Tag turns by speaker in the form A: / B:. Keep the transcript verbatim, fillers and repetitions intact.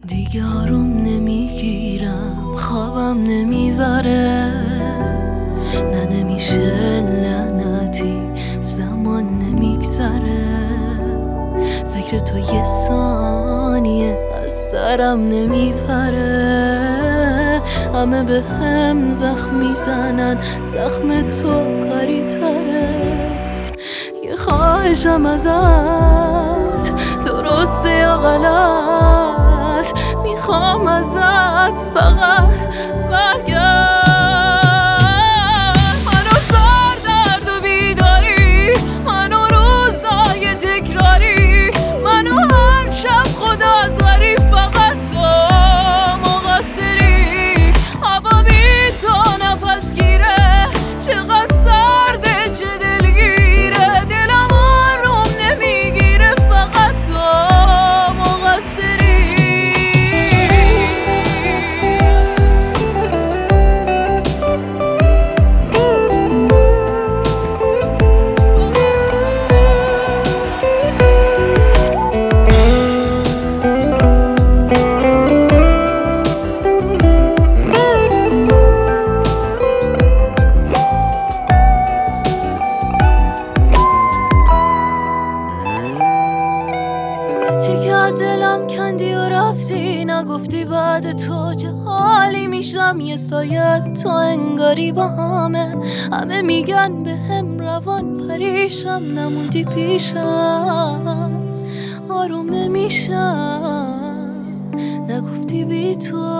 A: دیگه آروم نمیگیرم، خوابم نمیبره، نه نمیشه لعنتی زمان نمیگذره، فکر تو یه ثانیه از سرم نمیپره، همه به هم زخم میزنن، زخم تو کاری تره. یه خواهشم ازت، درسته یا غلط، میخوام ازت فقط برگرد. منو سر درد و بیداری، منو روزای تکراری، منو هر شب خدا از غریب، فقط تو مقصری. هوا بی تو نفس گیره، چقدر سرده چه دلگیره، دلم آروم نمیگیره، فقط تو مقصری. تیکه دلم کندی و رفتی، نگفتی بعد تو چه حالی میشم. یه سایت تو انگاری با همه، همه میگن به هم روان پریشم، نموندی پیشم آروم نمیشم، نگفتی بی تو